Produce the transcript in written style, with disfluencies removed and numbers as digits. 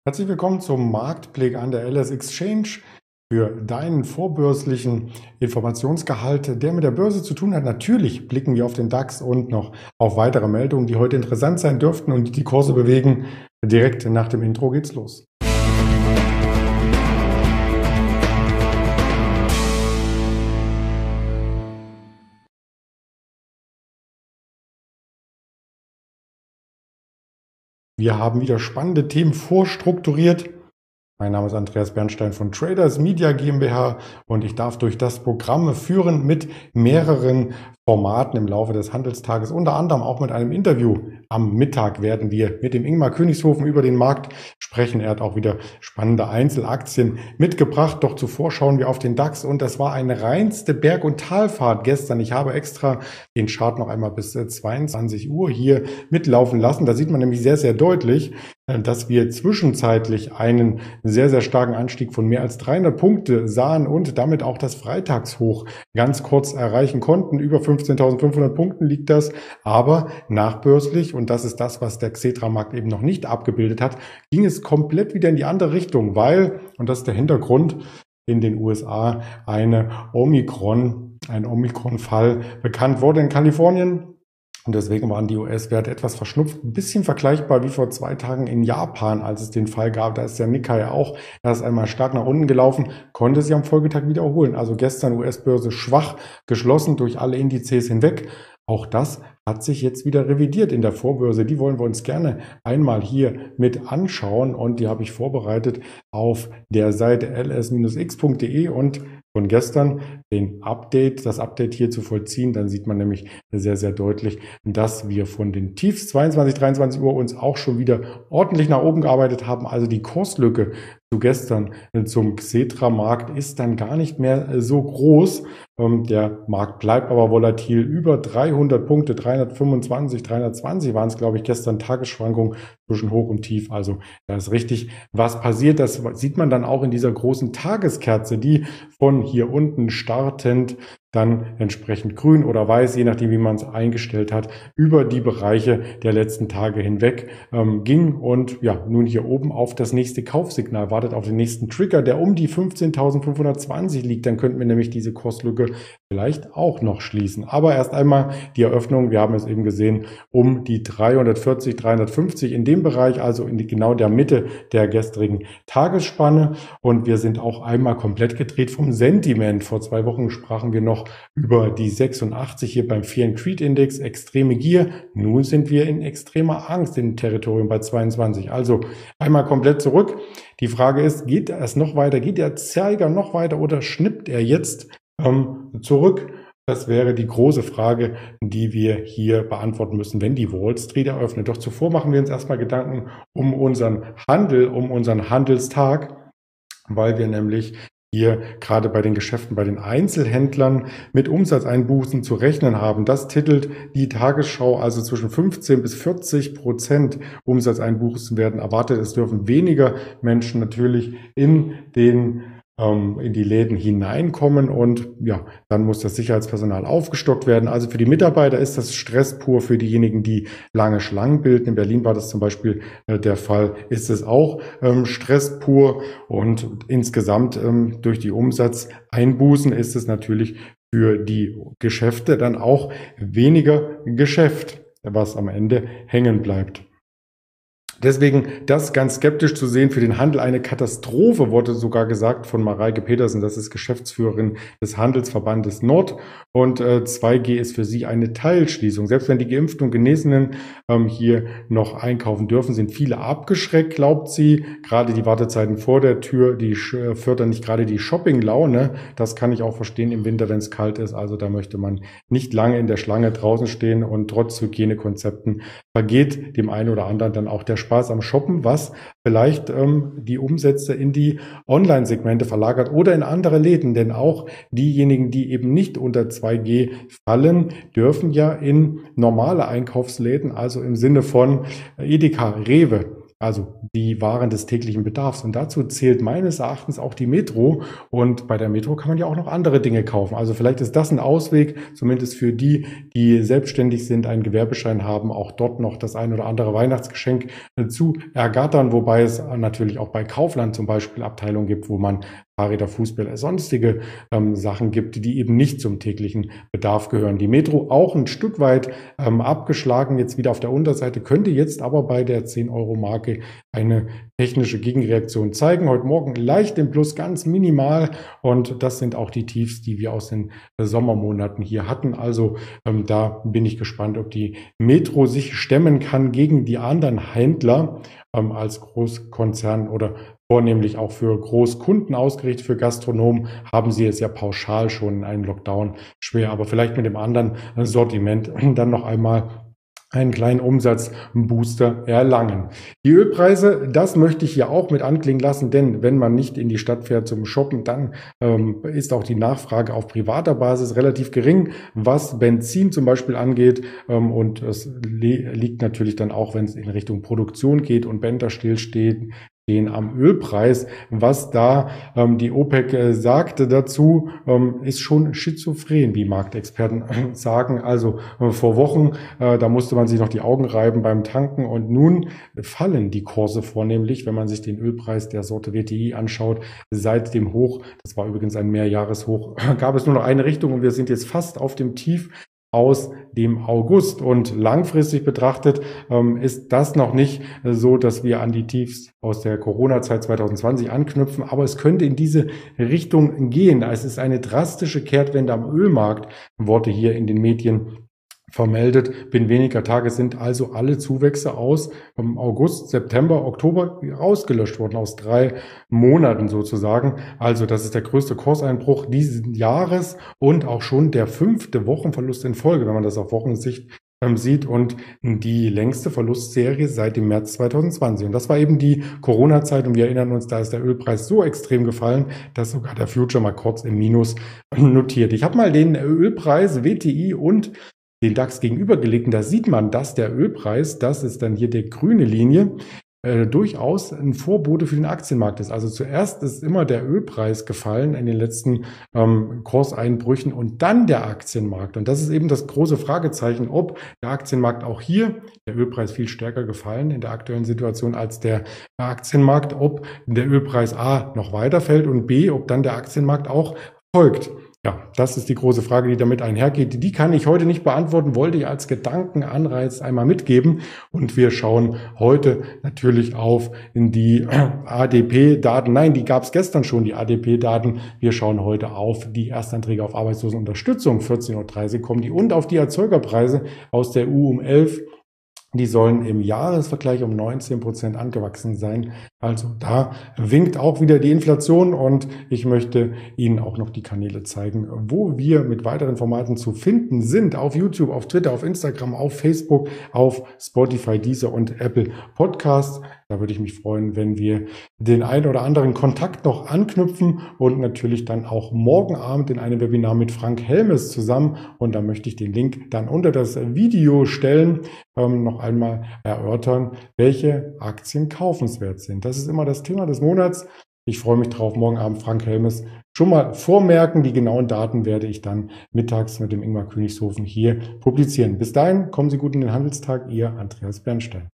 Herzlich willkommen zum Marktblick an der LS Exchange für deinen vorbörslichen Informationsgehalt, der mit der Börse zu tun hat. Natürlich blicken wir auf den DAX und noch auf weitere Meldungen, die heute interessant sein dürften und die Kurse bewegen. Direkt nach dem Intro geht's los. Wir haben wieder spannende Themen vorstrukturiert. Mein Name ist Andreas Bernstein von Traders Media GmbH und ich darf durch das Programm führen mit mehreren Formaten im Laufe des Handelstages, unter anderem auch mit einem Interview. Am Mittag werden wir mit dem Ingmar Königshofen über den Markt sprechen. Er hat auch wieder spannende Einzelaktien mitgebracht. Doch zuvor schauen wir auf den DAX und das war eine reinste Berg- und Talfahrt gestern. Ich habe extra den Chart noch einmal bis 22 Uhr hier mitlaufen lassen. Da sieht man nämlich sehr, sehr deutlich, dass wir zwischenzeitlich einen sehr, sehr starken Anstieg von mehr als 300 Punkte sahen und damit auch das Freitagshoch ganz kurz erreichen konnten. Über 15.500 Punkten liegt das, aber nachbörslich, und das ist das, was der Xetra-Markt eben noch nicht abgebildet hat, ging es komplett wieder in die andere Richtung, weil, und das ist der Hintergrund, in den USA ein Omikron-Fall bekannt wurde in Kalifornien. Und deswegen waren die US-Werte etwas verschnupft, ein bisschen vergleichbar wie vor 2 Tagen in Japan, als es den Fall gab. Da ist der Nikkei auch erst einmal stark nach unten gelaufen, konnte sich am Folgetag wiederholen. Also gestern US-Börse schwach geschlossen durch alle Indizes hinweg. Auch das hat sich jetzt wieder revidiert in der Vorbörse. Die wollen wir uns gerne einmal hier mit anschauen und die habe ich vorbereitet auf der Seite ls-x.de und von gestern das Update hier zu vollziehen. Dann sieht man nämlich sehr, sehr deutlich, dass wir von den Tiefs 22, 23 Uhr uns auch schon wieder ordentlich nach oben gearbeitet haben. Also die Kurslücke zu gestern zum Xetra-Markt ist dann gar nicht mehr so groß. Der Markt bleibt aber volatil. Über 300 Punkte, 325, 320 waren es, glaube ich, gestern Tagesschwankungen zwischen Hoch und Tief. Also da ist richtig was passiert. Das sieht man dann auch in dieser großen Tageskerze, die von hier unten startend dann entsprechend grün oder weiß, je nachdem, wie man es eingestellt hat, über die Bereiche der letzten Tage hinweg ging und ja, nun hier oben auf das nächste Kaufsignal wartet, auf den nächsten Trigger, der um die 15.520 liegt. Dann könnten wir nämlich diese Kurslücke vielleicht auch noch schließen. Aber erst einmal die Eröffnung, wir haben es eben gesehen, um die 340, 350 in dem Bereich, also in genau der Mitte der gestrigen Tagesspanne. Und wir sind auch einmal komplett gedreht vom Sentiment. Vor 2 Wochen sprachen wir noch über die 86 hier beim Fear and Greed Index, extreme Gier. Nun sind wir in extremer Angst im Territorium bei 22. Also einmal komplett zurück. Die Frage ist, geht es noch weiter? Geht der Zeiger noch weiter oder schnippt er jetzt zurück? Das wäre die große Frage, die wir hier beantworten müssen, wenn die Wall Street eröffnet. Doch zuvor machen wir uns erstmal Gedanken um unseren Handel, um unseren Handelstag, weil wir nämlich hier gerade bei den Geschäften, bei den Einzelhändlern mit Umsatzeinbußen zu rechnen haben. Das titelt die Tagesschau, also zwischen 15 bis 40% Umsatzeinbußen werden erwartet. Es dürfen weniger Menschen natürlich in die Läden hineinkommen und ja, dann muss das Sicherheitspersonal aufgestockt werden. Also für die Mitarbeiter ist das Stress pur, für diejenigen, die lange Schlangen bilden. In Berlin war das zum Beispiel der Fall, ist es auch Stress pur und insgesamt durch die Umsatzeinbußen ist es natürlich für die Geschäfte dann auch weniger Geschäft, was am Ende hängen bleibt. Deswegen das ganz skeptisch zu sehen, für den Handel eine Katastrophe, wurde sogar gesagt von Mareike Petersen, das ist Geschäftsführerin des Handelsverbandes Nord. Und 2G ist für sie eine Teilschließung. Selbst wenn die Geimpften und Genesenen hier noch einkaufen dürfen, sind viele abgeschreckt, glaubt sie. Gerade die Wartezeiten vor der Tür, die fördern nicht gerade die Shoppinglaune. Das kann ich auch verstehen im Winter, wenn es kalt ist. Also da möchte man nicht lange in der Schlange draußen stehen und trotz Hygienekonzepten vergeht dem einen oder anderen dann auch der Spaß am Shoppen, was vielleicht die Umsätze in die Online-Segmente verlagert oder in andere Läden. Denn auch diejenigen, die eben nicht unter 2G fallen, dürfen ja in normale Einkaufsläden, also im Sinne von Edeka, Rewe, also die Waren des täglichen Bedarfs. Und dazu zählt meines Erachtens auch die Metro. Und bei der Metro kann man ja auch noch andere Dinge kaufen. Also vielleicht ist das ein Ausweg, zumindest für die, die selbstständig sind, einen Gewerbeschein haben, auch dort noch das ein oder andere Weihnachtsgeschenk zu ergattern. Wobei es natürlich auch bei Kaufland zum Beispiel Abteilungen gibt, wo man Fahrräder, Fußbälle, sonstige Sachen gibt, die eben nicht zum täglichen Bedarf gehören. Die Metro auch ein Stück weit abgeschlagen, jetzt wieder auf der Unterseite, könnte jetzt aber bei der 10-Euro-Marke eine technische Gegenreaktion zeigen. Heute Morgen leicht im Plus, ganz minimal, und das sind auch die Tiefs, die wir aus den Sommermonaten hier hatten. Also da bin ich gespannt, ob die Metro sich stemmen kann gegen die anderen Händler als Großkonzern oder vornehmlich auch für Großkunden ausgerichtet. Für Gastronomen haben sie es ja pauschal schon in einem Lockdown schwer, aber vielleicht mit dem anderen Sortiment dann noch einmal einen kleinen Umsatzbooster erlangen. Die Ölpreise, das möchte ich hier auch mit anklingen lassen, denn wenn man nicht in die Stadt fährt zum Shoppen, dann ist auch die Nachfrage auf privater Basis relativ gering, was Benzin zum Beispiel angeht, und es liegt natürlich dann auch, wenn es in Richtung Produktion geht und Bänder stillstehen, am Ölpreis. Was da die OPEC sagte dazu, ist schon schizophren, wie Marktexperten sagen. Also vor Wochen, da musste man sich noch die Augen reiben beim Tanken, und nun fallen die Kurse vornehmlich, wenn man sich den Ölpreis der Sorte WTI anschaut, seit dem Hoch, das war übrigens ein Mehrjahreshoch, gab es nur noch eine Richtung, und wir sind jetzt fast auf dem Tief aus dem August. Und langfristig betrachtet ist das noch nicht so, dass wir an die Tiefs aus der Corona-Zeit 2020 anknüpfen, aber es könnte in diese Richtung gehen. Es ist eine drastische Kehrtwende am Ölmarkt, Worte hier in den Medien vermeldet. Binnen weniger Tage sind also alle Zuwächse aus August, September, Oktober ausgelöscht worden, aus 3 Monaten sozusagen. Also das ist der größte Kurseinbruch dieses Jahres und auch schon der 5. Wochenverlust in Folge, wenn man das auf Wochensicht sieht, und die längste Verlustserie seit dem März 2020. Und das war eben die Corona-Zeit, und wir erinnern uns, da ist der Ölpreis so extrem gefallen, dass sogar der Future mal kurz im Minus notiert. Ich habe mal den Ölpreis WTI und den DAX gegenübergelegt, und da sieht man, dass der Ölpreis, das ist dann hier die grüne Linie, durchaus ein Vorbote für den Aktienmarkt ist. Also zuerst ist immer der Ölpreis gefallen in den letzten Kurseinbrüchen und dann der Aktienmarkt. Und das ist eben das große Fragezeichen, ob der Aktienmarkt auch hier, der Ölpreis viel stärker gefallen in der aktuellen Situation als der Aktienmarkt, ob der Ölpreis A noch weiterfällt und B, ob dann der Aktienmarkt auch folgt. Ja, das ist die große Frage, die damit einhergeht. Die kann ich heute nicht beantworten, wollte ich als Gedankenanreiz einmal mitgeben. Und wir schauen heute natürlich auf die ADP-Daten. Nein, die gab es gestern schon, die ADP-Daten. Wir schauen heute auf die Erstanträge auf Arbeitslosenunterstützung. 14:30 Uhr kommen die, und auf die Erzeugerpreise aus der EU um 11 Uhr. Die sollen im Jahresvergleich um 19% angewachsen sein. Also da winkt auch wieder die Inflation, und ich möchte Ihnen auch noch die Kanäle zeigen, wo wir mit weiteren Formaten zu finden sind. Auf YouTube, auf Twitter, auf Instagram, auf Facebook, auf Spotify, Deezer und Apple Podcasts. Da würde ich mich freuen, wenn wir den einen oder anderen Kontakt noch anknüpfen, und natürlich dann auch morgen Abend in einem Webinar mit Frank Helmes zusammen. Und da möchte ich den Link dann unter das Video stellen, noch einmal erörtern, welche Aktien kaufenswert sind. Das ist immer das Thema des Monats. Ich freue mich drauf. Morgen Abend Frank Helmes. Schon mal vormerken, die genauen Daten werde ich dann mittags mit dem Ingmar Königshofen hier publizieren. Bis dahin, kommen Sie gut in den Handelstag. Ihr Andreas Bernstein.